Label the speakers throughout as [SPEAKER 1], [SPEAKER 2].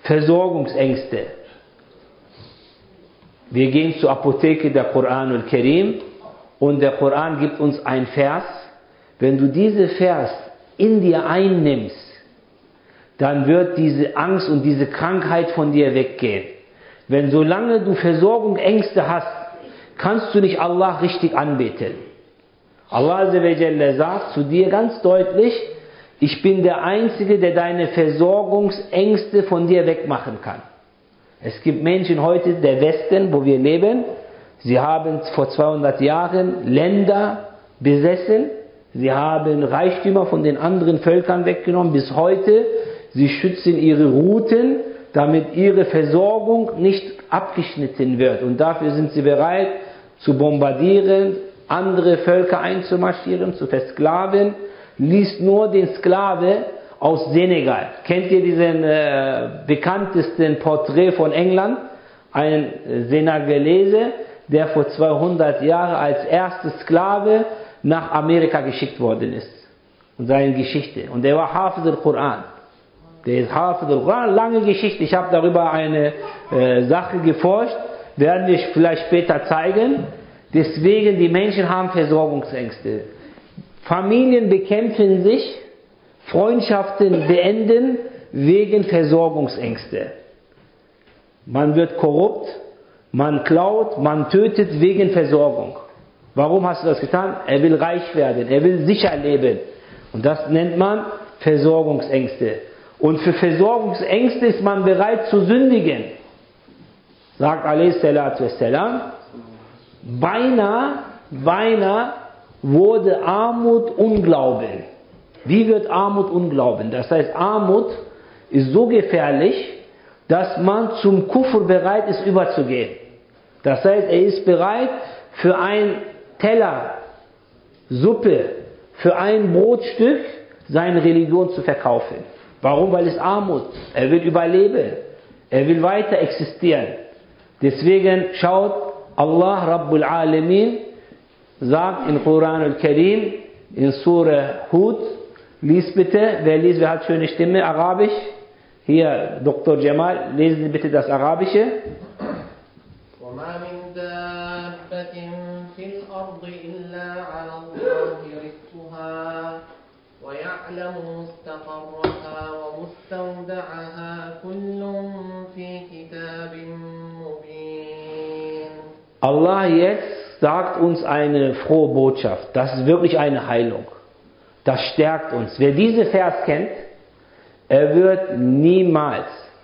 [SPEAKER 1] Versorgungsängste. Wir gehen zur Apotheke, der Koran al-Karim, und der Koran gibt uns einen Vers. Wenn du diesen Vers in dir einnimmst, dann wird diese Angst und diese Krankheit von dir weggehen. Wenn solange du Versorgungsängste hast, kannst du nicht Allah richtig anbeten. Allah Azza wa Jalla sagt zu dir ganz deutlich, ich bin der Einzige, der deine Versorgungsängste von dir wegmachen kann. Es gibt Menschen heute, der Westen, wo wir leben, sie haben vor 200 Jahren Länder besessen, sie haben Reichtümer von den anderen Völkern weggenommen, bis heute, sie schützen ihre Routen, damit ihre Versorgung nicht abgeschnitten wird. Und dafür sind sie bereit zu bombardieren, andere Völker einzumarschieren, zu versklaven. Liest nur den Sklave aus Senegal. Kennt ihr diesen bekanntesten Porträt von England? Ein Senegalese, der vor 200 Jahren als erster Sklave nach Amerika geschickt worden ist. Und seine Geschichte. Und der war Hafiz al-Quran. Der ist Hafiz al-Quran, lange Geschichte. Ich habe darüber eine Sache geforscht. Werden wir vielleicht später zeigen. Deswegen, die Menschen haben Versorgungsängste. Familien bekämpfen sich, Freundschaften beenden wegen Versorgungsängste. Man wird korrupt, man klaut, man tötet wegen Versorgung. Warum hast du das getan? Er will reich werden, er will sicher leben. Und das nennt man Versorgungsängste. Und für Versorgungsängste ist man bereit zu sündigen. Sagt a.s. Beinahe wurde Armut Unglauben. Wie wird Armut Unglauben? Das heißt, Armut ist so gefährlich, dass man zum Kufr bereit ist, überzugehen. Das heißt, er ist bereit, für ein Teller Suppe, für ein Brotstück seine Religion zu verkaufen. Warum? Weil es Armut. Er will überleben. Er will weiter existieren. Deswegen schaut Allah Rabbul Alamin, sagt in Koran al-Karim, in Surah Hud, lies bitte, wer liest, wer hat schöne Stimme, Arabisch? Hier, Dr. Jamal, lesen Sie bitte das Arabische.
[SPEAKER 2] وَمَا مِن دَابَّةٍ فِي الْأَرْضِ إِلَّا عَلَى اللَّهِ رِزْقُهَا وَيَعْلَمُ مُسْتَقَرَّهَا وَمُسْتَوْدَعَهَا كُلٌّ فِي كِتَابٍ مُبِينٍ.
[SPEAKER 1] Allah jetzt sagt uns eine frohe Botschaft. Das ist wirklich eine Heilung. Das stärkt uns. Wer diese Vers kennt, er wird niemals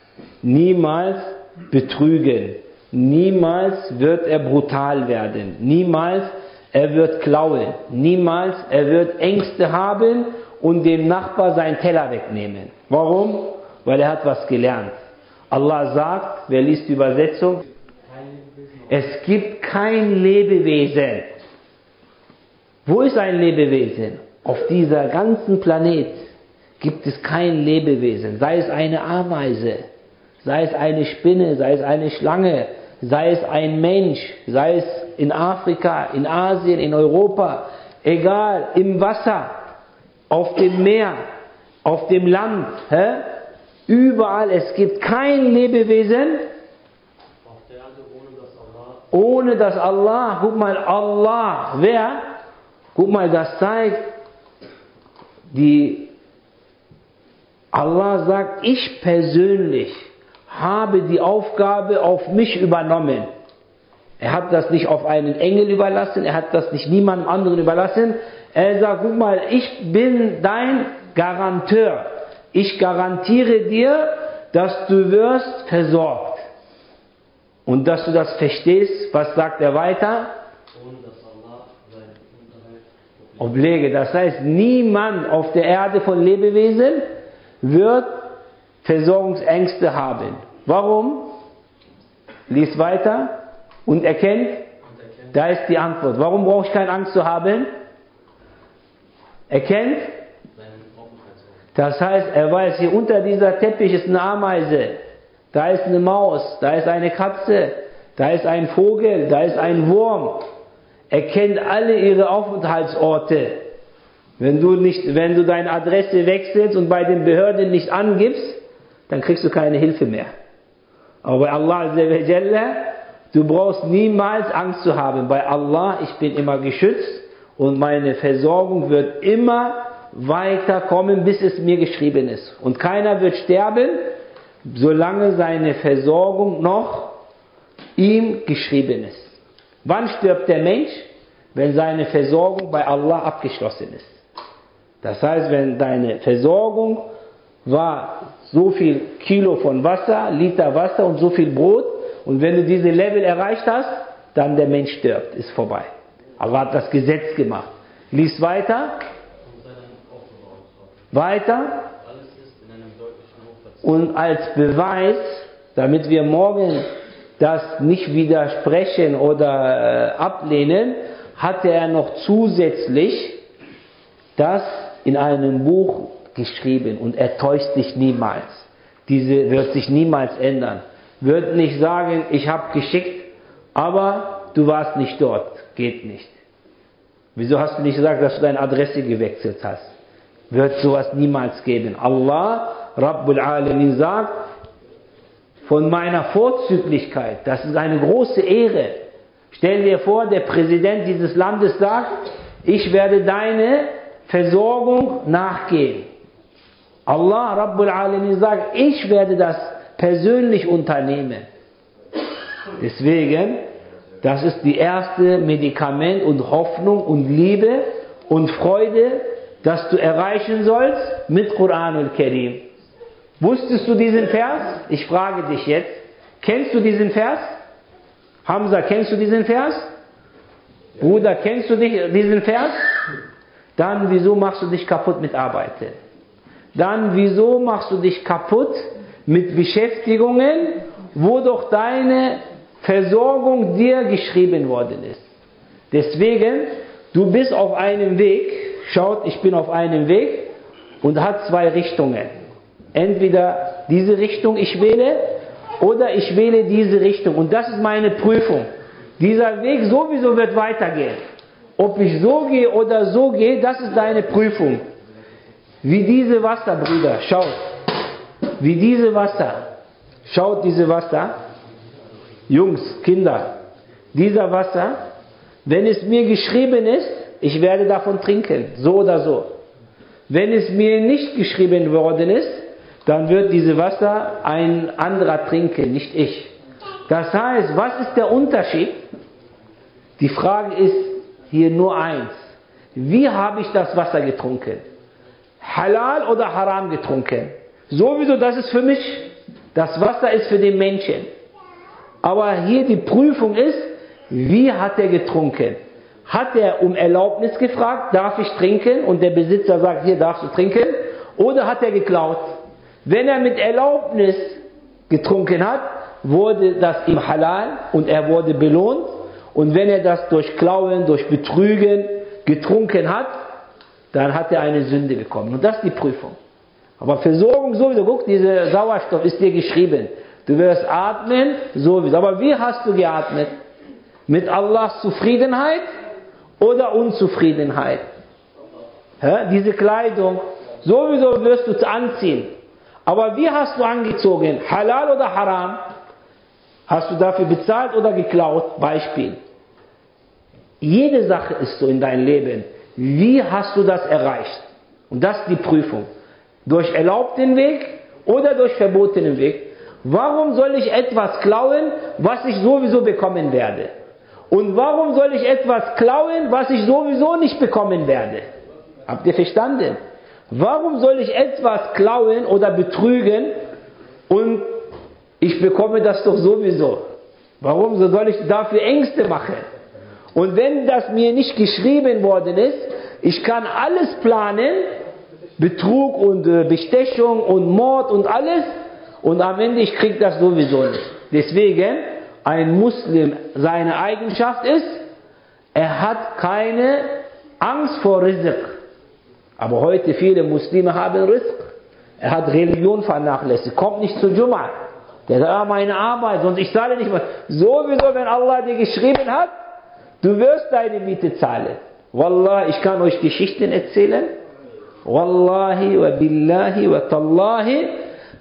[SPEAKER 1] betrügen. Niemals wird er brutal werden. Niemals er wird klauen. Niemals er wird Ängste haben und dem Nachbar seinen Teller wegnehmen. Warum? Weil er hat was gelernt. Allah sagt, wer liest die Übersetzung? Es gibt kein Lebewesen. Wo ist ein Lebewesen? Auf dieser ganzen Planet gibt es kein Lebewesen. Sei es eine Ameise, sei es eine Spinne, sei es eine Schlange, sei es ein Mensch, sei es in Afrika, in Asien, in Europa, egal, im Wasser, auf dem Meer, auf dem Land, überall, es gibt kein Lebewesen, ohne dass Allah, guck mal, Allah, wer? Guck mal, das zeigt, Allah sagt, ich persönlich habe die Aufgabe auf mich übernommen. Er hat das nicht auf einen Engel überlassen, er hat das nicht niemandem anderen überlassen. Er sagt, guck mal, ich bin dein Garanteur. Ich garantiere dir, dass du wirst versorgt. Und dass du das verstehst, was sagt er weiter? Oblege. Das heißt, niemand auf der Erde von Lebewesen wird Versorgungsängste haben. Warum? Lies weiter und erkennt. Da ist die Antwort. Warum brauche ich keine Angst zu haben? Erkennt. Das heißt, er weiß, hier unter dieser Teppich ist eine Ameise. Da ist eine Maus, da ist eine Katze, da ist ein Vogel, da ist ein Wurm. Er kennt alle ihre Aufenthaltsorte. Wenn du deine Adresse wechselst und bei den Behörden nicht angibst, dann kriegst du keine Hilfe mehr. Aber bei Allah Azza wa Jalla, du brauchst niemals Angst zu haben. Bei Allah, ich bin immer geschützt und meine Versorgung wird immer weiterkommen, bis es mir geschrieben ist. Und keiner wird sterben, solange seine Versorgung noch ihm geschrieben ist. Wann stirbt der Mensch? Wenn seine Versorgung bei Allah abgeschlossen ist. Das heißt, wenn deine Versorgung war so viel Kilo von Wasser, Liter Wasser und so viel Brot, und wenn du diese Level erreicht hast, dann der Mensch stirbt, ist vorbei. Allah hat das Gesetz gemacht. Lies weiter. Weiter. Und als Beweis, damit wir morgen das nicht widersprechen oder ablehnen, hatte er noch zusätzlich das in einem Buch geschrieben, und er täuscht sich niemals. Diese wird sich niemals ändern. Wird nicht sagen, ich habe geschickt, aber du warst nicht dort. Geht nicht. Wieso hast du nicht gesagt, dass du deine Adresse gewechselt hast? Wird sowas niemals geben. Allah, Rabbul Alamin, sagt, von meiner Vorzüglichkeit, das ist eine große Ehre. Stell dir vor, der Präsident dieses Landes sagt, ich werde deine Versorgung nachgehen. Allah, Rabbul Alamin, sagt, ich werde das persönlich unternehmen. Deswegen, das ist die erste Medikament und Hoffnung und Liebe und Freude, das du erreichen sollst mit Koran und Karim. Wusstest du diesen Vers? Ich frage dich jetzt. Kennst du diesen Vers? Hamza, kennst du diesen Vers? Bruder, kennst du diesen Vers? Dann wieso machst du dich kaputt mit Arbeiten? Dann wieso machst du dich kaputt mit Beschäftigungen, wo doch deine Versorgung dir geschrieben worden ist? Deswegen, du bist auf einem Weg, schaut, ich bin auf einem Weg und hat zwei Richtungen. Entweder diese Richtung ich wähle oder ich wähle diese Richtung. Und das ist meine Prüfung. Dieser Weg sowieso wird weitergehen. Ob ich so gehe oder so gehe, das ist deine Prüfung. Wie diese Wasser, Brüder, schaut. Wie diese Wasser. Schaut diese Wasser. Jungs, Kinder. Dieser Wasser, wenn es mir geschrieben ist, ich werde davon trinken. So oder so. Wenn es mir nicht geschrieben worden ist, dann wird dieses Wasser ein anderer trinken, nicht ich. Das heißt, was ist der Unterschied? Die Frage ist hier nur eins. Wie habe ich das Wasser getrunken? Halal oder haram getrunken? Sowieso, das ist für mich. Das Wasser ist für den Menschen. Aber hier die Prüfung ist, wie hat er getrunken? Hat er um Erlaubnis gefragt, darf ich trinken? Und der Besitzer sagt, hier darfst du trinken. Oder hat er geklaut? Wenn er mit Erlaubnis getrunken hat, wurde das ihm halal und er wurde belohnt. Und wenn er das durch Klauen, durch Betrügen getrunken hat, dann hat er eine Sünde bekommen. Und das ist die Prüfung. Aber Versorgung sowieso, guck, dieser Sauerstoff ist dir geschrieben. Du wirst atmen, sowieso. Aber wie hast du geatmet? Mit Allahs Zufriedenheit oder Unzufriedenheit? Diese Kleidung, sowieso wirst du anziehen. Aber wie hast du angezogen? Halal oder haram? Hast du dafür bezahlt oder geklaut? Beispiel. Jede Sache ist so in deinem Leben. Wie hast du das erreicht? Und das ist die Prüfung. Durch erlaubten Weg oder durch verbotenen Weg? Warum soll ich etwas klauen, was ich sowieso bekommen werde? Und warum soll ich etwas klauen, was ich sowieso nicht bekommen werde? Habt ihr verstanden? Warum soll ich etwas klauen oder betrügen und ich bekomme das doch sowieso? Warum soll ich dafür Ängste machen? Und wenn das mir nicht geschrieben worden ist, ich kann alles planen, Betrug und Bestechung und Mord und alles, und am Ende ich kriege das sowieso nicht. Deswegen, ein Muslim, seine Eigenschaft ist, er hat keine Angst vor Rizq. Aber heute viele Muslime haben Rizq. Er hat Religion vernachlässigt, kommt nicht zu Jum'a. Der sagt, meine Arbeit, sonst ich zahle nicht mehr. Sowieso, wenn Allah dir geschrieben hat, du wirst deine Miete zahlen. Wallah, ich kann euch Geschichten erzählen. Wallahi wa billahi wa tallahi,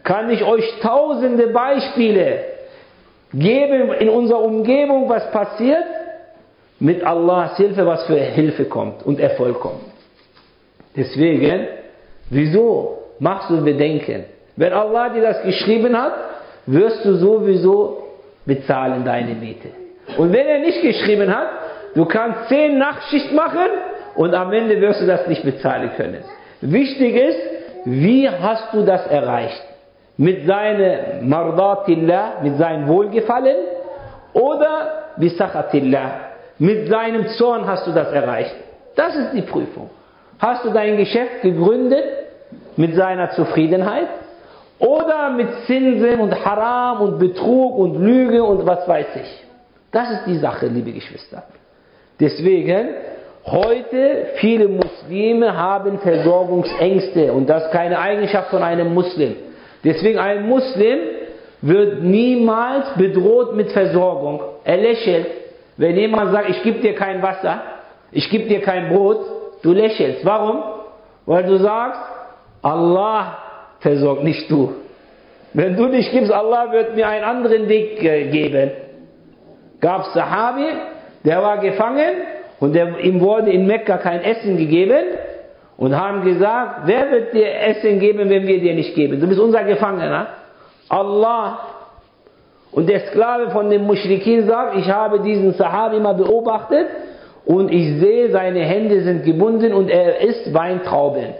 [SPEAKER 1] kann ich euch tausende Beispiele geben in unserer Umgebung, was passiert, mit Allahs Hilfe, was für Hilfe kommt und Erfolg kommt. Deswegen, wieso machst du Bedenken? Wenn Allah dir das geschrieben hat, wirst du sowieso bezahlen deine Miete. Und wenn er nicht geschrieben hat, du kannst 10 Nachtschicht machen und am Ende wirst du das nicht bezahlen können. Wichtig ist, wie hast du das erreicht? Mit seiner Mardatillah, mit seinem Wohlgefallen, oder bisakhatillah, mit seinem Zorn hast du das erreicht? Das ist die Prüfung. Hast du dein Geschäft gegründet mit seiner Zufriedenheit oder mit Zinsen und Haram und Betrug und Lüge und was weiß ich? Das ist die Sache, liebe Geschwister. Deswegen, heute viele Muslime haben Versorgungsängste und das ist keine Eigenschaft von einem Muslim. Deswegen ein Muslim wird niemals bedroht mit Versorgung. Er lächelt. Wenn jemand sagt, ich gebe dir kein Wasser, ich gebe dir kein Brot, du lächelst. Warum? Weil du sagst, Allah versorgt, nicht du. Wenn du nicht gibst, Allah wird mir einen anderen Weg geben. Gab es Sahabi, der war gefangen und ihm wurde in Mekka kein Essen gegeben und haben gesagt, wer wird dir Essen geben, wenn wir dir nicht geben? Du bist unser Gefangener. Allah. Und der Sklave von dem Muschrikin sagt, ich habe diesen Sahabi mal beobachtet und ich sehe, seine Hände sind gebunden und er isst Weintrauben.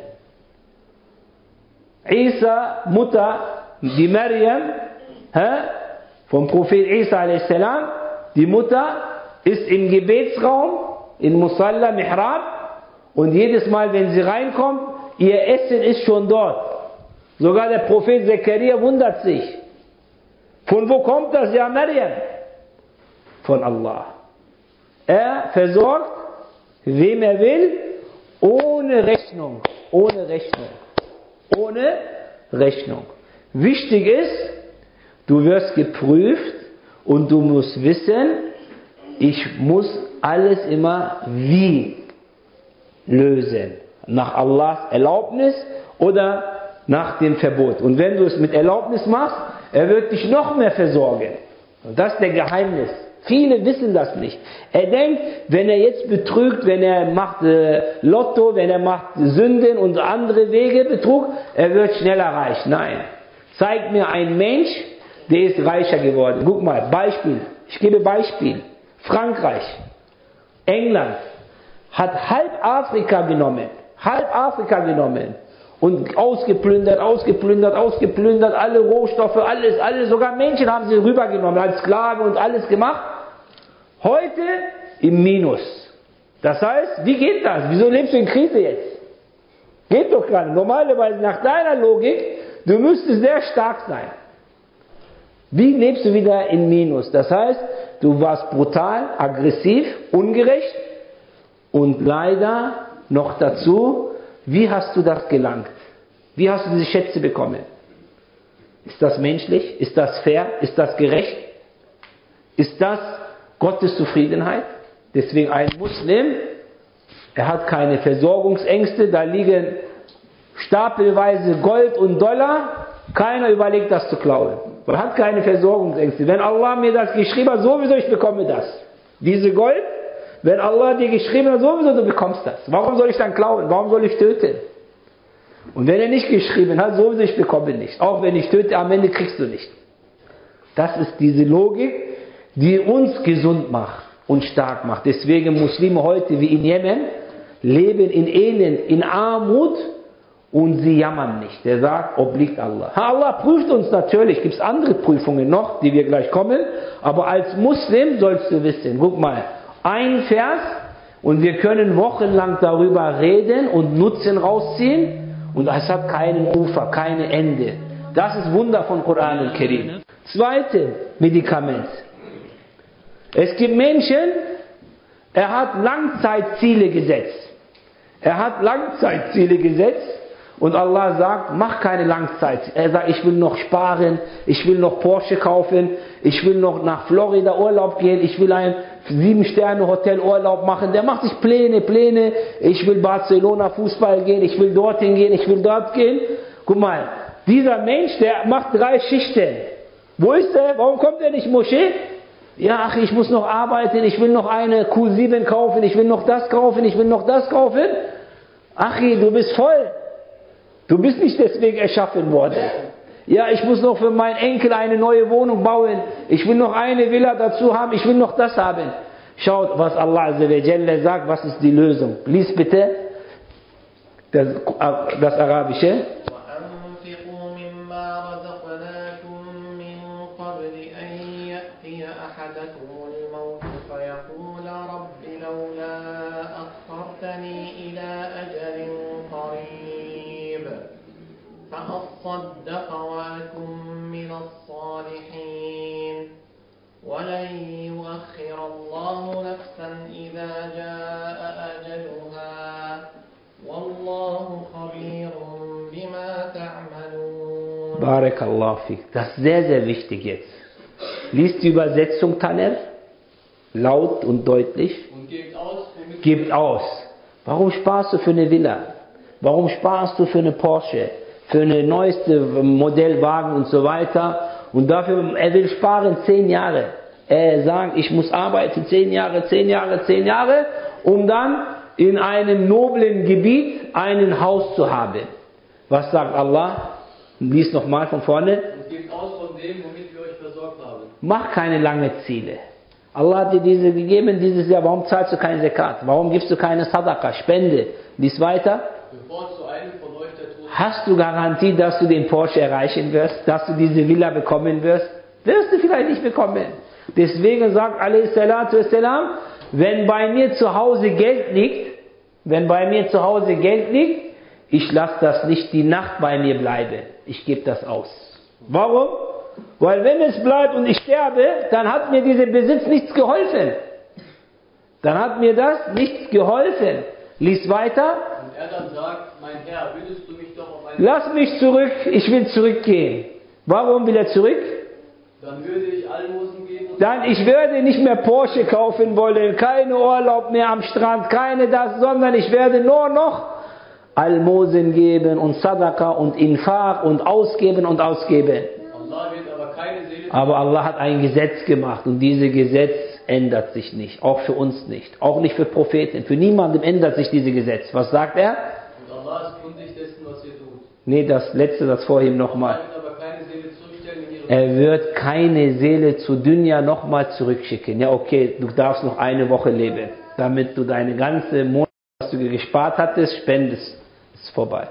[SPEAKER 1] Isa, Mutter, die Maryam, vom Prophet Isa a.s., die Mutter ist im Gebetsraum, in Musalla, Mihrab, und jedes Mal, wenn sie reinkommt, ihr Essen ist schon dort. Sogar der Prophet Zakaria wundert sich. Von wo kommt das, ja Maryam? Von Allah. Er versorgt, wem er will, ohne Rechnung. Ohne Rechnung. Ohne Rechnung. Wichtig ist, du wirst geprüft und du musst wissen, ich muss alles immer wie lösen. Nach Allahs Erlaubnis oder nach dem Verbot. Und wenn du es mit Erlaubnis machst, er wird dich noch mehr versorgen. Und das ist der Geheimnis. Viele wissen das nicht. Er denkt, wenn er jetzt betrügt, wenn er macht Lotto, wenn er macht Sünden und andere Wege Betrug, er wird schneller reich. Nein. Zeig mir einen Mensch, der ist reicher geworden. Guck mal, Beispiel. Ich gebe Beispiel. Frankreich, England hat halb Afrika genommen und ausgeplündert, alle Rohstoffe, alles, sogar Menschen haben sie rübergenommen, als Sklave und alles gemacht. Heute im Minus. Das heißt, wie geht das? Wieso lebst du in Krise jetzt? Geht doch gar nicht. Normalerweise nach deiner Logik, du müsstest sehr stark sein. Wie lebst du wieder in Minus? Das heißt, du warst brutal, aggressiv, ungerecht und leider noch dazu, wie hast du das gelangt? Wie hast du diese Schätze bekommen? Ist das menschlich? Ist das fair? Ist das gerecht? Ist das Gottes Zufriedenheit? Deswegen ein Muslim, er hat keine Versorgungsängste, da liegen stapelweise Gold und Dollar, keiner überlegt das zu klauen. Man hat keine Versorgungsängste. Wenn Allah mir das geschrieben hat, sowieso ich bekomme das. Diese Gold, wenn Allah dir geschrieben hat, sowieso du bekommst das. Warum soll ich dann klauen? Warum soll ich töten? Und wenn er nicht geschrieben hat, sowieso ich bekomme nicht. Auch wenn ich töte, am Ende kriegst du nicht. Das ist diese Logik, die uns gesund macht und stark macht. Deswegen Muslime heute wie in Jemen leben in Elend, in Armut und sie jammern nicht. Der sagt, obliegt Allah. Allah prüft uns natürlich. Gibt es andere Prüfungen noch, die wir gleich kommen. Aber als Muslim sollst du wissen, guck mal, ein Vers und wir können wochenlang darüber reden und Nutzen rausziehen und es hat keinen Ufer, kein Ende. Das ist Wunder von Koran und Karim. Zweite Medikament. Es gibt Menschen, er hat Langzeitziele gesetzt. Und Allah sagt, mach keine Langzeit. Er sagt, ich will noch sparen, ich will noch Porsche kaufen, ich will noch nach Florida Urlaub gehen, ich will ein 7-Sterne-Hotel Urlaub machen. Der macht sich Pläne. Ich will Barcelona Fußball gehen, ich will dorthin gehen, ich will dort gehen. Guck mal, Dieser Mensch, der macht 3 Schichten. Wo ist er? Warum kommt er nicht in die Moschee? Ja, ach, ich muss noch arbeiten, ich will noch eine Q7 kaufen, ich will noch das kaufen, ich will noch das kaufen. Ach, du bist voll. Du bist nicht deswegen erschaffen worden. Ja, ich muss noch für meinen Enkel eine neue Wohnung bauen. Ich will noch eine Villa dazu haben, ich will noch das haben. Schaut, was Allah Azza wa Jalla sagt, was ist die Lösung. Lies bitte das Arabische.
[SPEAKER 2] فأصدق وأكن من الصالحين ولن يؤخر الله نفسا إذا جاء أجلها والله خبير بما تعملون.
[SPEAKER 1] Barakallahu fik. Das ist sehr, sehr wichtig jetzt. Lies die Übersetzung, Taner, laut und deutlich.
[SPEAKER 3] Und gebt aus.
[SPEAKER 1] Gebt aus. Warum sparst du für eine Villa? Warum sparst du für eine Porsche? Für eine neueste Modellwagen und so weiter. Und dafür, er will sparen 10 Jahre. Er sagt, ich muss arbeiten 10 Jahre, 10 Jahre, 10 Jahre, um dann in einem noblen Gebiet ein Haus zu haben. Was sagt Allah? Lies nochmal von vorne.
[SPEAKER 3] Und gebt aus von dem, womit wir euch versorgt haben.
[SPEAKER 1] Mach keine langen Ziele. Allah hat dir diese gegeben dieses Jahr. Warum zahlst du keinen Zakat? Warum gibst du keine Sadaqa, Spende? Lies weiter.
[SPEAKER 3] Bevor zu einem von euch der Tod.
[SPEAKER 1] Hast du Garantie, dass du den Porsche erreichen wirst? Dass du diese Villa bekommen wirst? Wirst du vielleicht nicht bekommen. Deswegen sagt a.s.w. wenn bei mir zu Hause Geld liegt, ich lasse das nicht die Nacht bei mir bleiben. Ich gebe das aus. Warum? Weil wenn es bleibt und ich sterbe, dann hat mir dieser Besitz nichts geholfen. Dann hat mir das nichts geholfen. Lies weiter.
[SPEAKER 3] Und er dann sagt, mein Herr, würdest du mich doch auf eine...
[SPEAKER 1] Lass mich zurück, ich will zurückgehen. Warum will er zurück?
[SPEAKER 3] Dann würde ich Almosen geben und...
[SPEAKER 1] Dann, ich werde nicht mehr Porsche kaufen wollen, keine Urlaub mehr am Strand, keine das, sondern ich werde nur noch Almosen geben und Sadaqa und Infaq und ausgeben und ausgeben.
[SPEAKER 3] Allah wird aber keine Seele...
[SPEAKER 1] Aber Allah hat ein Gesetz gemacht und dieses Gesetz ändert sich nicht, auch für uns nicht, auch nicht für Propheten, für niemandem ändert sich dieses Gesetz. Was sagt er?
[SPEAKER 3] Und Allah ist kundig dessen, was ihr tut.
[SPEAKER 1] Nee, das letzte, das vorhin nochmal.
[SPEAKER 3] Allah wird aber keine Seele zurückstellen in ihrem...
[SPEAKER 1] Er wird keine Seele zu Dunya nochmal zurückschicken. Ja, okay, du darfst noch eine Woche leben, damit du deine ganze Monat, was du gespart hattest, spendest. Ist vorbei.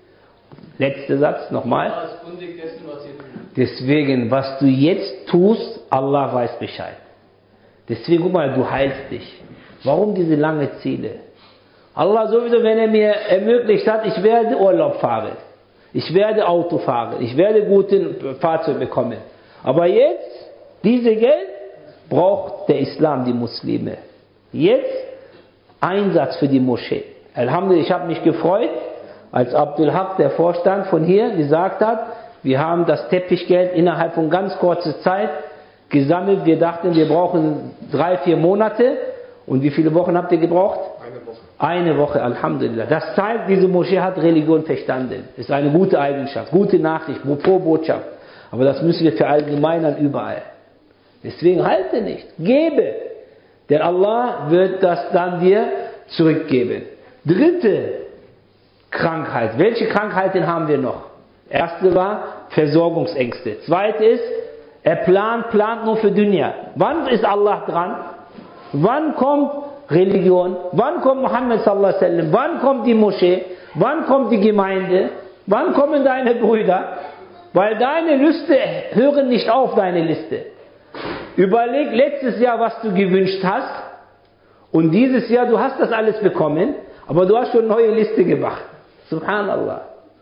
[SPEAKER 1] Letzter Satz, nochmal.
[SPEAKER 3] Allah ist kundig dessen, was ihr tut.
[SPEAKER 1] Deswegen, was du jetzt tust, Allah weiß Bescheid. Deswegen, guck mal, du heilst dich. Warum diese lange Ziele? Allah sowieso, wenn er mir ermöglicht hat, ich werde Urlaub fahren. Ich werde Auto fahren. Ich werde guten Fahrzeug bekommen. Aber jetzt, dieses Geld, braucht der Islam, die Muslime. Jetzt Einsatz für die Moschee. Alhamdulillah, ich habe mich gefreut, als Abdul Haq, der Vorstand von hier, gesagt hat, wir haben das Teppichgeld innerhalb von ganz kurzer Zeit gesammelt. Wir dachten, wir brauchen 3-4 Monate. Und wie viele Wochen habt ihr gebraucht? Eine Woche, Alhamdulillah. Das zeigt, diese Moschee hat Religion verstanden. Ist eine gute Eigenschaft, gute Nachricht, pro Botschaft. Aber das müssen wir verallgemeinern überall. Deswegen halte nicht, gebe. Denn Allah wird das dann dir zurückgeben. Dritte Krankheit. Welche Krankheiten haben wir noch? Erste war Versorgungsängste. Zweite ist, er plant nur für Dunya. Wann ist Allah dran? Wann kommt Religion? Wann kommt Muhammad sallallahu alaihi wasallam? Wann kommt die Moschee? Wann kommt die Gemeinde? Wann kommen deine Brüder? Weil deine Lüste hören nicht auf, deine Liste. Überleg letztes Jahr, was du gewünscht hast. Und dieses Jahr, du hast das alles bekommen, aber du hast schon eine neue Liste gemacht. Subhanallah.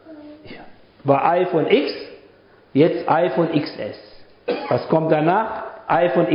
[SPEAKER 1] War iPhone X, jetzt iPhone XS. Was kommt danach? iPhone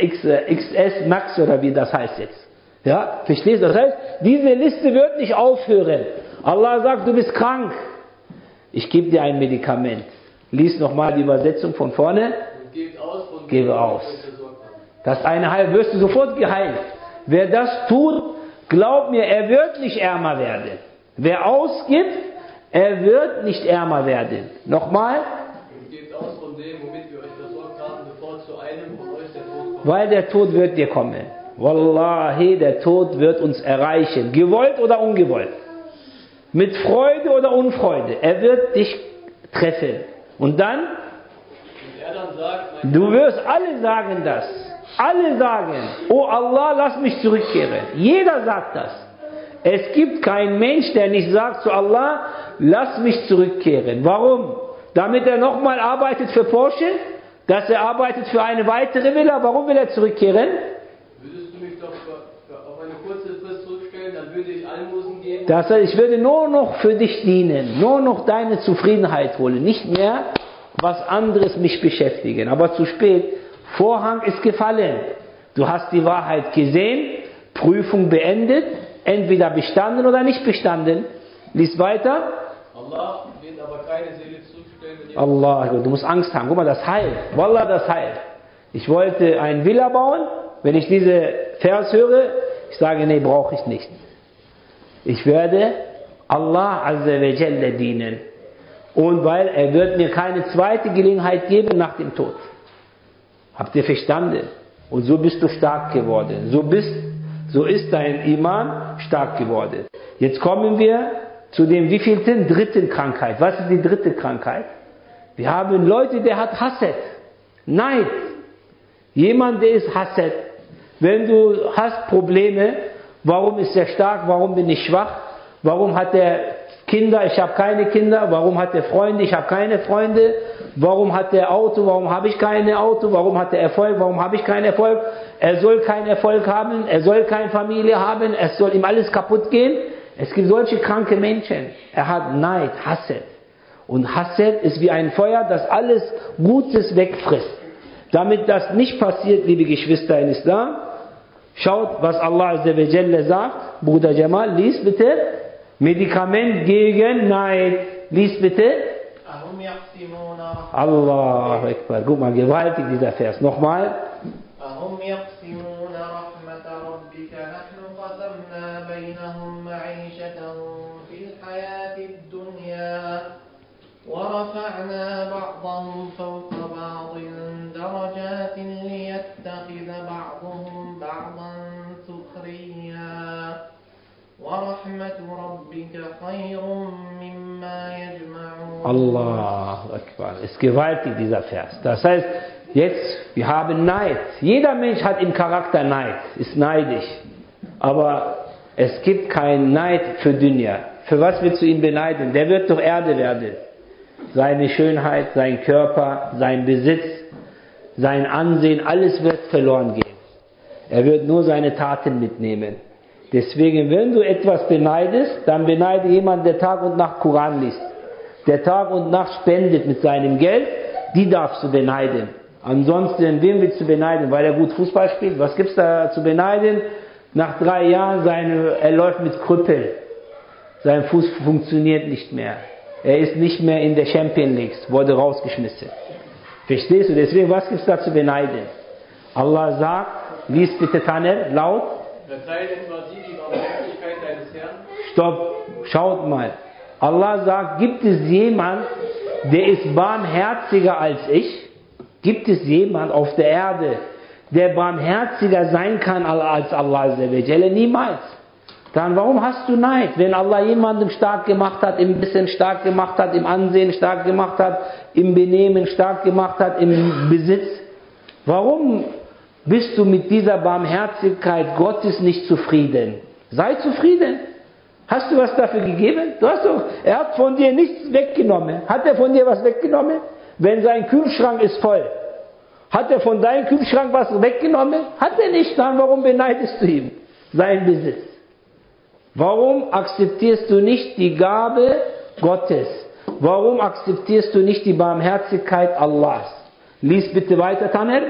[SPEAKER 1] XS Max oder wie das heißt jetzt. Ja, verstehst du? Das heißt, diese Liste wird nicht aufhören. Allah sagt, du bist krank. Ich gebe dir ein Medikament. Lies nochmal die Übersetzung von vorne. Gebe aus. Das eine Heil, wirst du sofort geheilt. Wer das tut, glaub mir, er wird nicht ärmer werden. Wer ausgibt, Er wird nicht ärmer werden. Nochmal.
[SPEAKER 3] Geht aus von dem, womit wir euch versorgt haben, bevor zu einem von euch der Tod kommt.
[SPEAKER 1] Weil der Tod wird dir kommen. Wallahi, der Tod wird uns erreichen. Gewollt oder ungewollt. Mit Freude oder Unfreude. Er wird dich treffen. Und dann?
[SPEAKER 3] Und er dann sagt,
[SPEAKER 1] Du wirst alle sagen das. Alle sagen, oh Allah, lass mich zurückkehren. Jeder sagt das. Es gibt keinen Mensch, der nicht sagt zu Allah, lass mich zurückkehren. Warum? Damit er nochmal arbeitet für Porsche? Dass er arbeitet für eine weitere Villa? Warum will er zurückkehren?
[SPEAKER 3] würdest du mich doch auf eine kurze Frist zurückstellen, dann würde ich Almosen geben.
[SPEAKER 1] Das heißt, ich würde nur noch für dich dienen, nur noch deine Zufriedenheit holen, nicht mehr was anderes mich beschäftigen. Aber zu spät, Vorhang ist gefallen. Du hast die Wahrheit gesehen, Prüfung beendet, entweder bestanden oder nicht bestanden. Lies weiter.
[SPEAKER 3] Allah wird aber keine Seele zurückstellen.
[SPEAKER 1] Allah, du musst Angst haben. Guck mal, das heilt. Wallah, das heilt. Ich wollte ein Villa bauen. Wenn ich diese Vers höre, ich sage, nee, brauche ich nicht. Ich werde Allah Azza wa Jalla dienen. Und weil er wird mir keine zweite Gelegenheit geben nach dem Tod. Habt ihr verstanden? Und so bist du stark geworden. So ist dein Iman stark geworden. Jetzt kommen wir zu dem wievielten? Dritten Krankheit. Was ist die dritte Krankheit? Wir haben Leute, der hat Hasad. Neid. Jemand, der ist Hasad. Wenn du hast Probleme, warum ist er stark, warum bin ich schwach? Warum hat er Kinder, ich habe keine Kinder? Warum hat er Freunde, ich habe keine Freunde? Warum hat er Auto, warum habe ich kein Auto? Warum hat er Erfolg, warum habe ich keinen Erfolg? Er soll keinen Erfolg haben, er soll keine Familie haben, es soll ihm alles kaputt gehen. Es gibt solche kranke Menschen. Er hat Neid, Hasad. Und Hasad ist wie ein Feuer, das alles Gutes wegfrisst. Damit das nicht passiert, liebe Geschwister in Islam, schaut, was Allah Azza wa Jalla sagt. Bruder Jamal, lies bitte. Medikament gegen Neid. Lies bitte. Allahu Akbar. Guck mal, gewaltig dieser Vers. Nochmal.
[SPEAKER 2] أهم يقسمون رحمة ربك نحن قسمنا بينهم معيشتهم في الحياة الدنيا ورفعنا بعضهم فوق بعض درجات ليتخذ بعضهم بعضا سخريا ورحمة ربك خير مما يجمعون.
[SPEAKER 1] Allahu Akbar. Ist gewaltig dieser Vers. Das heißt, jetzt, wir haben Neid. Jeder Mensch hat im Charakter Neid, ist neidisch. Aber es gibt keinen Neid für Dunya. Für was willst du ihn beneiden? Der wird doch Erde werden. Seine Schönheit, sein Körper, sein Besitz, sein Ansehen, alles wird verloren gehen. Er wird nur seine Taten mitnehmen. Deswegen, wenn du etwas beneidest, dann beneide jemanden, der Tag und Nacht Koran liest. Der Tag und Nacht spendet mit seinem Geld, die darfst du beneiden. Ansonsten, wen willst du beneiden? Weil er gut Fußball spielt? Was gibt es da zu beneiden? Nach 3 Jahren, er läuft mit Krüppel. Sein Fuß funktioniert nicht mehr. Er ist nicht mehr in der Champions League, wurde rausgeschmissen. Verstehst du? Deswegen, was gibt es da zu beneiden? Allah sagt, lies bitte Taner, laut.
[SPEAKER 3] Verteilen etwa sie die Barmherzigkeit deines Herrn?
[SPEAKER 1] Stopp, schaut mal. Allah sagt, gibt es jemand, der ist barmherziger als ich? Gibt es jemand auf der Erde, der barmherziger sein kann als Allah? Niemals. Dann warum hast du Neid? Wenn Allah jemanden stark gemacht hat, im Wissen stark gemacht hat, im Ansehen stark gemacht hat, im Benehmen stark gemacht hat, im Besitz. Warum bist du mit dieser Barmherzigkeit Gottes nicht zufrieden? Sei zufrieden. Hast du was dafür gegeben? Er hat von dir nichts weggenommen. Hat er von dir was weggenommen? Wenn sein Kühlschrank ist voll, hat er von deinem Kühlschrank was weggenommen? Hat er nicht. Dann warum beneidest du ihm seinen Besitz? Warum akzeptierst du nicht die Gabe Gottes? Warum akzeptierst du nicht die Barmherzigkeit Allahs? Lies bitte weiter, Taner.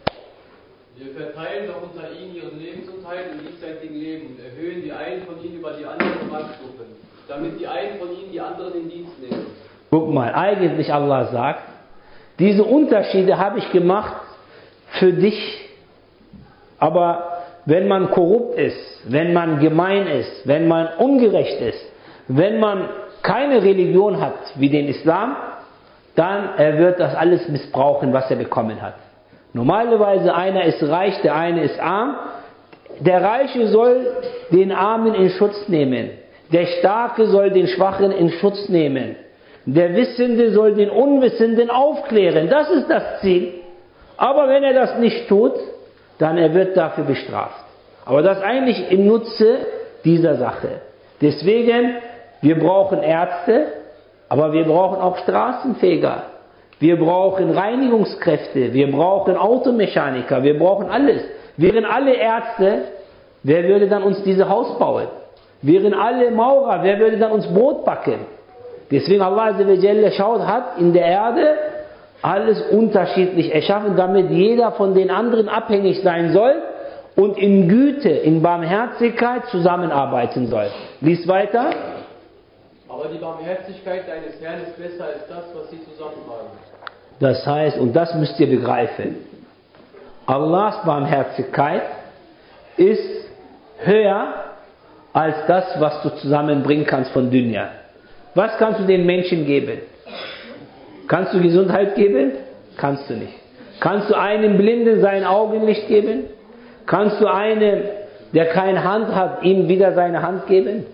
[SPEAKER 3] Wir verteilen doch unter ihnen ihren Lebensunterhalt im diesseitigen Leben und erhöhen die einen von ihnen über die anderen Rangstufen, damit die einen von ihnen die anderen in Dienst nehmen.
[SPEAKER 1] Guck mal, eigentlich Allah sagt, diese Unterschiede habe ich gemacht für dich. Aber wenn man korrupt ist, wenn man gemein ist, wenn man ungerecht ist, wenn man keine Religion hat wie den Islam, dann er wird das alles missbrauchen, was er bekommen hat. Normalerweise einer ist reich, der eine ist arm. Der Reiche soll den Armen in Schutz nehmen. Der Starke soll den Schwachen in Schutz nehmen. Der Wissende soll den Unwissenden aufklären. Das ist das Ziel. Aber wenn er das nicht tut, dann er wird dafür bestraft. Aber das ist eigentlich im Nutze dieser Sache. Deswegen, wir brauchen Ärzte, aber wir brauchen auch Straßenfeger. Wir brauchen Reinigungskräfte, wir brauchen Automechaniker, wir brauchen alles. Wären alle Ärzte, wer würde dann uns dieses Haus bauen? Wären alle Maurer, wer würde dann uns Brot backen? Deswegen Allah hat in der Erde alles unterschiedlich erschaffen, damit jeder von den anderen abhängig sein soll und in Güte, in Barmherzigkeit zusammenarbeiten soll. Lies weiter.
[SPEAKER 3] Aber die Barmherzigkeit deines Herrn ist besser als das, was sie zusammentragen.
[SPEAKER 1] Das heißt, und das müsst ihr begreifen, Allahs Barmherzigkeit ist höher als das, was du zusammenbringen kannst von Dunya. Was kannst du den Menschen geben? Kannst du Gesundheit geben? Kannst du nicht. Kannst du einem Blinden sein Augenlicht geben? Kannst du einem, der keine Hand hat, ihm wieder seine Hand geben?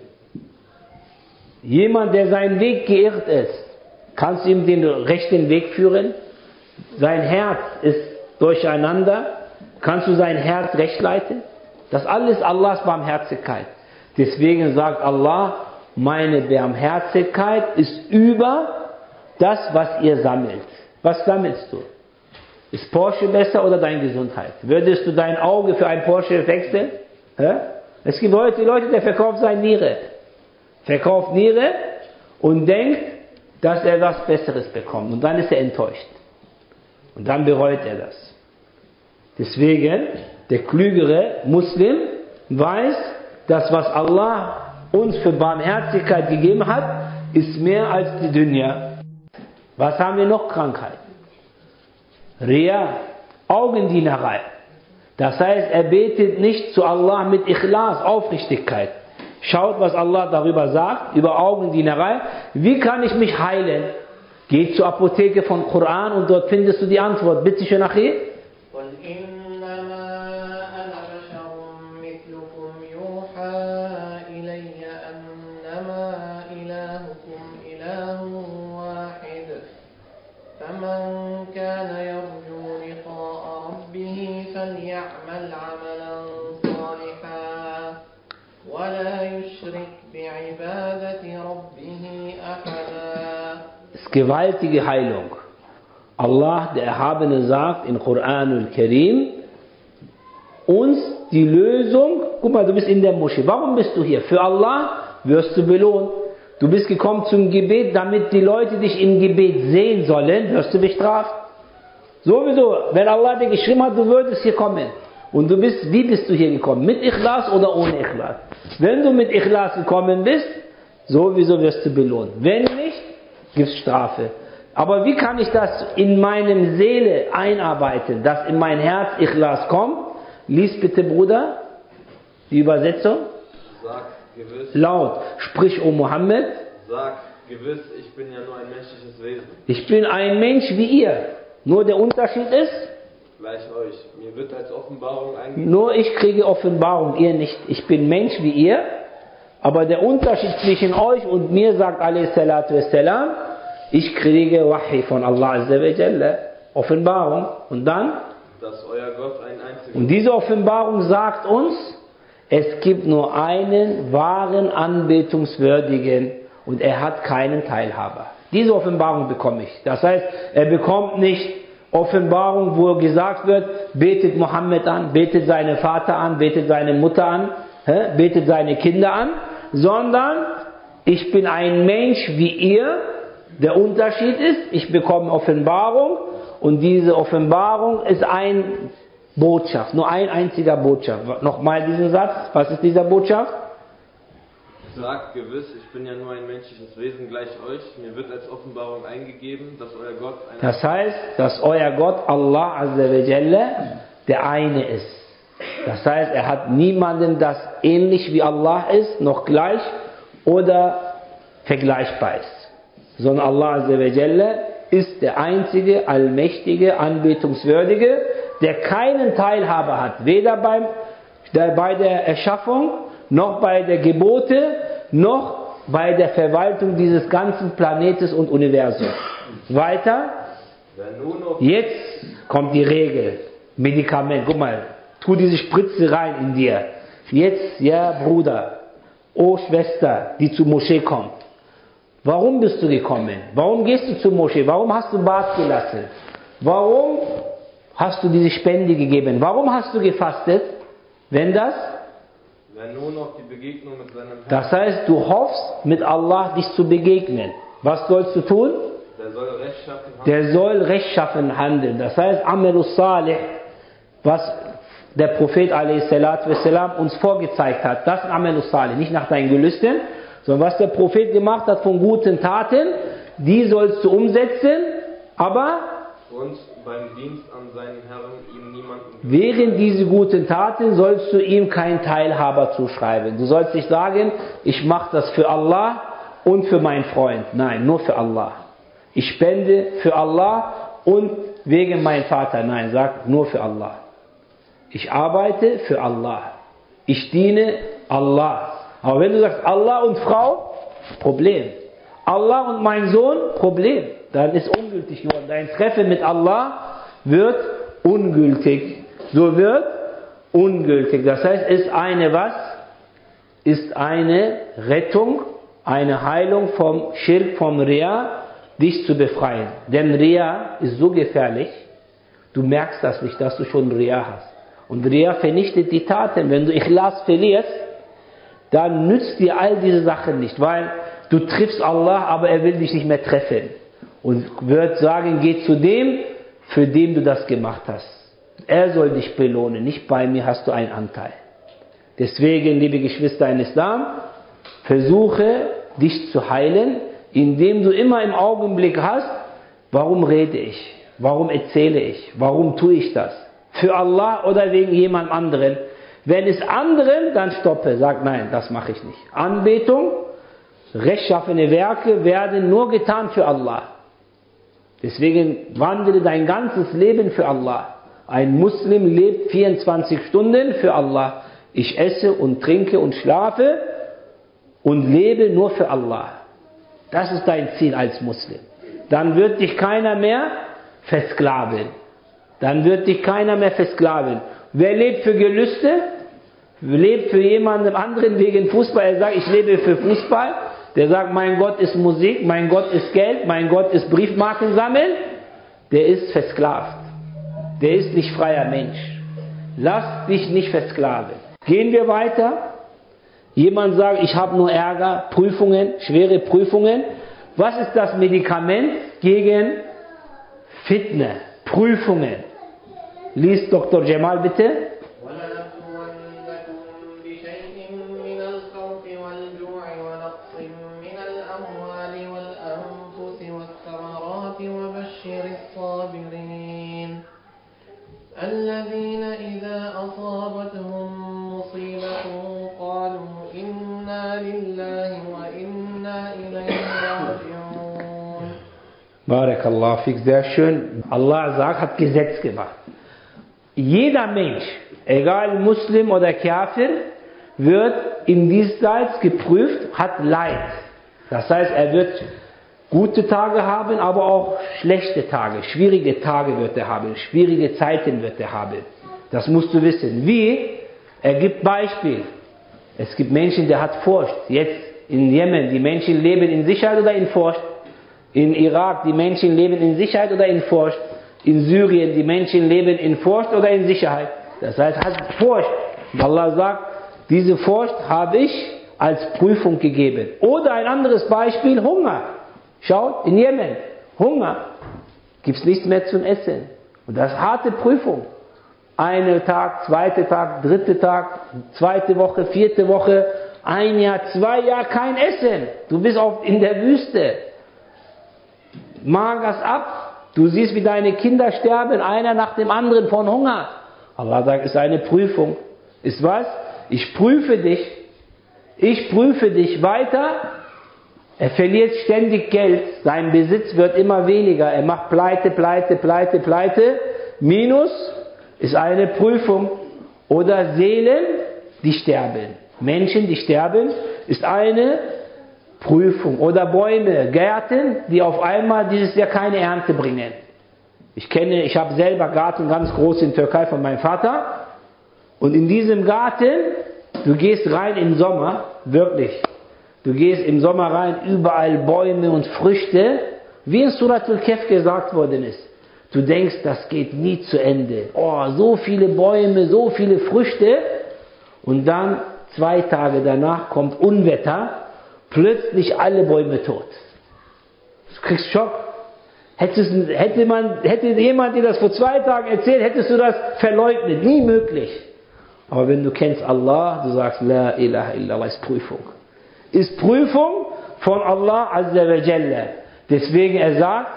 [SPEAKER 1] Jemand, der seinen Weg geirrt ist, kannst du ihm den rechten Weg führen? Sein Herz ist durcheinander. Kannst du sein Herz recht leiten? Das alles ist Allahs Barmherzigkeit. Deswegen sagt Allah, meine Barmherzigkeit ist über das, was ihr sammelt. Was sammelst du? Ist Porsche besser oder deine Gesundheit? Würdest du dein Auge für ein Porsche wechseln? Es gibt heute Leute, der verkauft seine Niere. Verkauft Niere und denkt, dass er was Besseres bekommt. Und dann ist er enttäuscht. Und dann bereut er das. Deswegen, der klügere Muslim weiß, dass was Allah uns für Barmherzigkeit gegeben hat, ist mehr als die Dunya. Was haben wir noch? Krankheit. Ria, Augendienerei. Das heißt, er betet nicht zu Allah mit Ikhlas, Aufrichtigkeit. Schaut, was Allah darüber sagt, über Augendienerei. Wie kann ich mich heilen? Geh zur Apotheke von Koran und dort findest du die Antwort. Bitte schön, Achi. Gewaltige Heilung. Allah, der Erhabene, sagt in Koran al-Karim, uns die Lösung, guck mal, du bist in der Moschee. Warum bist du hier? Für Allah wirst du belohnt. Du bist gekommen zum Gebet, damit die Leute dich im Gebet sehen sollen, wirst du bestraft. Sowieso, wenn Allah dir geschrieben hat, du würdest hier kommen. Und du bist, wie bist du hier gekommen? Mit Ikhlas oder ohne Ikhlas? Wenn du mit Ikhlas gekommen bist, sowieso wirst du belohnt. Wenn nicht, gibt es Strafe. Aber wie kann ich das in meinem Seele einarbeiten, dass in mein Herz Ikhlas kommt? Lies bitte, Bruder, die Übersetzung.
[SPEAKER 4] Sag gewiss.
[SPEAKER 1] Laut. Sprich, O Mohammed.
[SPEAKER 4] Sag gewiss, ich bin ja nur ein menschliches Wesen.
[SPEAKER 1] Ich bin ein Mensch wie ihr. Nur der Unterschied ist?
[SPEAKER 4] Gleich euch. Mir wird als Offenbarung eingegeben.
[SPEAKER 1] Nur ich kriege Offenbarung, ihr nicht. Ich bin Mensch wie ihr. Aber der Unterschied zwischen euch und mir, sagt a.s.w. ich kriege Wahi von Allah Azza wa Jalla, Offenbarung. Und dann?
[SPEAKER 4] Dass euer Gott ein einziger.
[SPEAKER 1] Und diese Offenbarung sagt uns, es gibt nur einen wahren Anbetungswürdigen und er hat keinen Teilhaber. Diese Offenbarung bekomme ich. Das heißt, er bekommt nicht Offenbarung, wo gesagt wird, betet Mohammed an, betet seinen Vater an, betet seine Mutter an, betet seine Kinder an, sondern ich bin ein Mensch wie ihr. Der Unterschied ist, ich bekomme Offenbarung und diese Offenbarung ist ein Botschaft, nur ein einziger Botschaft. Nochmal diesen Satz, was ist dieser Botschaft?
[SPEAKER 4] Sagt gewiss, ich bin ja nur ein menschliches Wesen gleich euch. Mir wird als Offenbarung eingegeben, dass euer Gott
[SPEAKER 1] Das heißt, dass euer Gott Allah Azza wa Jalla der eine ist. Das heißt, er hat niemanden, das ähnlich wie Allah ist, noch gleich oder vergleichbar ist. Sondern Allah Azza wa Jalla ist der einzige, allmächtige, anbetungswürdige, der keinen Teilhaber hat. Weder bei der Erschaffung, noch bei der Gebote, noch bei der Verwaltung dieses ganzen Planetes und Universums. Weiter. Jetzt kommt die Regel. Medikament. Guck mal, tu diese Spritze rein in dir. Jetzt, ja Bruder, oh Schwester, die zur Moschee kommt. Warum bist du gekommen? Warum gehst du zur Moschee? Warum hast du Bad gelassen? Warum hast du diese Spende gegeben? Warum hast du gefastet? Wenn nur noch die Begegnung mit seinem Herrn. Das heißt, du hoffst, mit Allah dich zu begegnen. Was sollst du tun? Der soll rechtschaffen handeln. Das heißt, Amalus Salih, was der Prophet a.s. uns vorgezeigt hat, das ist Amalus Salih, nicht nach deinen Gelüsten, sondern was der Prophet gemacht hat von guten Taten, die sollst du umsetzen, aber
[SPEAKER 4] und beim Dienst an seinen Herrn ihm niemanden.
[SPEAKER 1] Wegen dieser guten Taten sollst du ihm keinen Teilhaber zuschreiben. Du sollst nicht sagen, ich mache das für Allah und für meinen Freund. Nein, nur für Allah. Ich spende für Allah und wegen meinem Vater. Nein, sag nur für Allah. Ich arbeite für Allah. Ich diene Allah. Aber wenn du sagst Allah und Frau, Problem. Allah und mein Sohn, Problem. Dann ist ungültig geworden. Dein Treffen mit Allah wird ungültig. So wird ungültig. Das heißt, ist eine was? Ist eine Rettung, eine Heilung vom Schirk, vom Ria, dich zu befreien. Denn Ria ist so gefährlich, du merkst das nicht, dass du schon Ria hast. Und Ria vernichtet die Taten. Wenn du Ikhlas verlierst, dann nützt dir all diese Sachen nicht, weil du triffst Allah, aber er will dich nicht mehr treffen. Und wird sagen, geh zu dem, für den du das gemacht hast. Er soll dich belohnen, nicht bei mir hast du einen Anteil. Deswegen, liebe Geschwister in Islam, versuche dich zu heilen, indem du immer im Augenblick hast, warum rede ich, warum erzähle ich, warum tue ich das? Für Allah oder wegen jemand anderen? Wenn es anderen, dann stoppe, sag nein, das mache ich nicht. Anbetung, rechtschaffene Werke werden nur getan für Allah. Deswegen wandle dein ganzes Leben für Allah. Ein Muslim lebt 24 Stunden für Allah. Ich esse und trinke und schlafe und lebe nur für Allah. Das ist dein Ziel als Muslim. Dann wird dich keiner mehr versklaven. Dann wird dich keiner mehr versklaven. Wer lebt für Gelüste? Lebt für jemanden anderen wegen Fußball. Er sagt, ich lebe für Fußball. Der sagt, mein Gott ist Musik, mein Gott ist Geld, mein Gott ist Briefmarken sammeln. Der ist versklavt. Der ist nicht freier Mensch. Lass dich nicht versklaven. Gehen wir weiter. Jemand sagt, ich habe nur Ärger, Prüfungen, schwere Prüfungen. Was ist das Medikament gegen Fitne, Prüfungen? Lies Dr. Jamal bitte.
[SPEAKER 2] الذين إذا أصابتهم مصيبة قالوا إنا لله وإنا إليه راجعون.
[SPEAKER 1] Barakallah fik, sehr schön. Allah sagt, hat Gesetz gemacht. Jeder Mensch, egal Muslim oder Kafir, wird in diesseits geprüft, hat Leid. Das heißt, er wird gute Tage haben, aber auch schlechte Tage, schwierige Tage wird er haben, schwierige Zeiten wird er haben. Das musst du wissen. Wie? Er gibt Beispiel. Es gibt Menschen, der hat Furcht. Jetzt in Jemen, die Menschen leben in Sicherheit oder in Furcht? In Irak, die Menschen leben in Sicherheit oder in Furcht? In Syrien, die Menschen leben in Furcht oder in Sicherheit? Das heißt, hat Furcht. Und Allah sagt, diese Furcht habe ich als Prüfung gegeben. Oder ein anderes Beispiel, Hunger. Schaut, in Jemen, Hunger, gibt es nichts mehr zum Essen. Und das ist harte Prüfung. Ein Tag, zweiter Tag, dritter Tag, zweite Woche, vierte Woche, ein Jahr, 2 Jahre kein Essen. Du bist in der Wüste. Magerst ab. Du siehst, wie deine Kinder sterben, einer nach dem anderen von Hunger. Allah sagt, es ist eine Prüfung. Ist was? Ich prüfe dich. Ich prüfe dich weiter. Er verliert ständig Geld, sein Besitz wird immer weniger, er macht Pleite, Pleite, Pleite, Pleite. Minus ist eine Prüfung. Oder Seelen, die sterben. Menschen, die sterben, ist eine Prüfung. Oder Bäume, Gärten, die auf einmal dieses Jahr keine Ernte bringen. Ich habe selber Garten ganz groß in der Türkei von meinem Vater. Und in diesem Garten, du gehst rein im Sommer, wirklich. Du gehst im Sommer rein, überall Bäume und Früchte, wie in Surat al-Kahf gesagt worden ist. Du denkst, das geht nie zu Ende. Oh, so viele Bäume, so viele Früchte. Und dann, 2 Tage danach, kommt Unwetter. Plötzlich alle Bäume tot. Du kriegst Schock. Hätte jemand dir das vor 2 Tagen erzählt, hättest du das verleugnet. Nie möglich. Aber wenn du kennst Allah, du sagst, La ilaha illallah, ist Prüfung. Ist Prüfung von Allah Azza wa Jalla. Deswegen er sagt,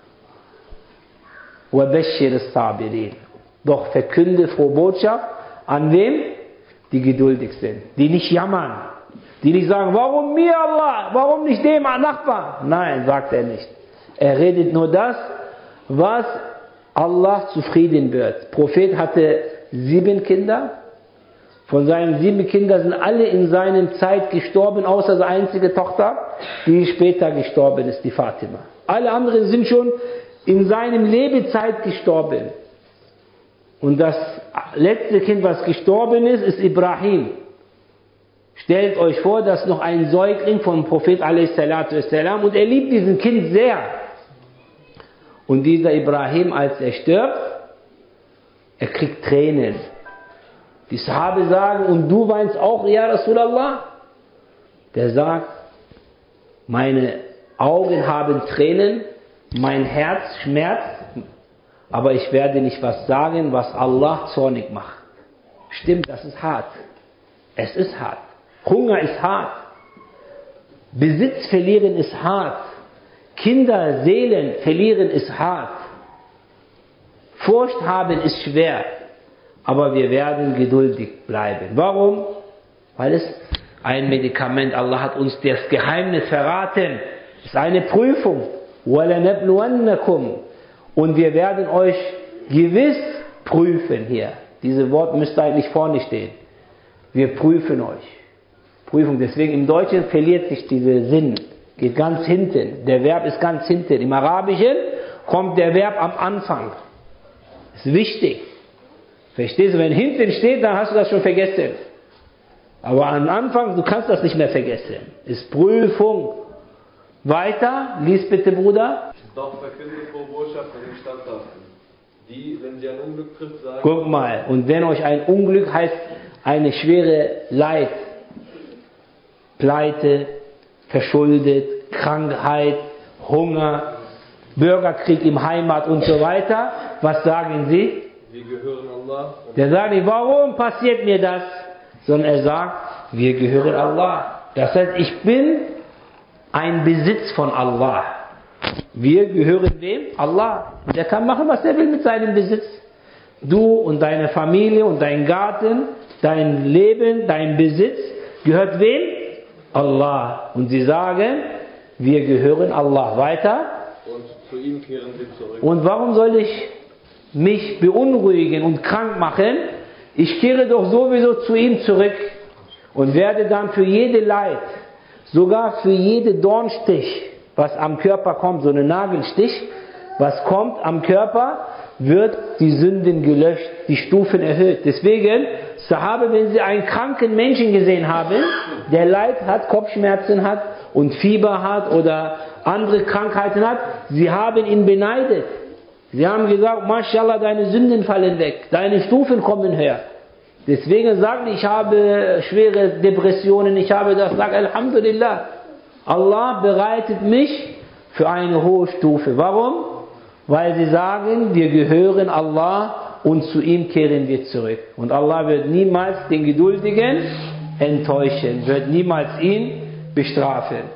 [SPEAKER 1] وَبَشِّرِ الصَّابِرِينَ. Doch verkünde frohe Botschaft an wem? Die geduldig sind. Die nicht jammern. Die nicht sagen, warum mir Allah? Warum nicht dem Nachbar? Nein, sagt er nicht. Er redet nur das, was Allah zufrieden wird. Prophet hatte 7 Kinder. Von seinen 7 Kindern sind alle in seiner Zeit gestorben, außer seine einzige Tochter, die später gestorben ist, die Fatima. Alle anderen sind schon in seinem Lebezeit gestorben. Und das letzte Kind, was gestorben ist, ist Ibrahim. Stellt euch vor, dass noch ein Säugling vom Prophet a.s. und er liebt diesen Kind sehr. Und dieser Ibrahim, als er stirbt, er kriegt Tränen. Die Sahabe sagen, und du weinst auch, ja Rasulallah? Der sagt, meine Augen haben Tränen, mein Herz schmerzt, aber ich werde nicht was sagen, was Allah zornig macht. Stimmt, das ist hart. Es ist hart. Hunger ist hart. Besitz verlieren ist hart. Kinder, Seelen verlieren ist hart. Furcht haben ist schwer. Aber wir werden geduldig bleiben. Warum? Weil es ein Medikament, Allah hat uns das Geheimnis verraten. Es ist eine Prüfung. وَلَنَبْلُوَنَّكُمْ. Und wir werden euch gewiss prüfen hier. Dieses Wort müsste eigentlich vorne stehen. Wir prüfen euch. Prüfung. Deswegen im Deutschen verliert sich dieser Sinn. Geht ganz hinten. Der Verb ist ganz hinten. Im Arabischen kommt der Verb am Anfang. Ist wichtig. Verstehst du? Wenn hinten steht, dann hast du das schon vergessen. Aber am Anfang, du kannst das nicht mehr vergessen. Ist Prüfung. Weiter, lies bitte, Bruder.
[SPEAKER 4] Doch verkünde frohe Botschaft an den Standhaften. Die, wenn sie ein Unglück trifft, sagen...
[SPEAKER 1] Guck mal, und wenn euch ein Unglück heißt, eine schwere Leid, Pleite, verschuldet, Krankheit, Hunger, Bürgerkrieg im Heimat und so weiter, was sagen sie?
[SPEAKER 4] Wir gehören Allah.
[SPEAKER 1] Der sagt nicht, warum passiert mir das? Sondern er sagt, wir gehören Allah. Das heißt, ich bin ein Besitz von Allah. Wir gehören wem? Allah. Und er kann machen, was er will mit seinem Besitz. Du und deine Familie und dein Garten, dein Leben, dein Besitz gehört wem? Allah. Und sie sagen, wir gehören Allah. Weiter.
[SPEAKER 4] Und zu ihm kehren sie zurück.
[SPEAKER 1] Und warum soll ich mich beunruhigen und krank machen? Ich kehre doch sowieso zu ihm zurück und werde dann für jede Leid, sogar für jede Dornstich, was am Körper kommt, so ein Nagelstich, was kommt am Körper, wird die Sünden gelöscht, die Stufen erhöht. Deswegen, Sahabe, wenn sie einen kranken Menschen gesehen haben, der Leid hat, Kopfschmerzen hat und Fieber hat oder andere Krankheiten hat, sie haben ihn beneidet. Sie haben gesagt, Mashallah, deine Sünden fallen weg, deine Stufen kommen her. Deswegen sagen, ich habe schwere Depressionen, ich habe das, sag Alhamdulillah. Allah bereitet mich für eine hohe Stufe. Warum? Weil sie sagen, wir gehören Allah und zu ihm kehren wir zurück. Und Allah wird niemals den Geduldigen enttäuschen, wird niemals ihn bestrafen.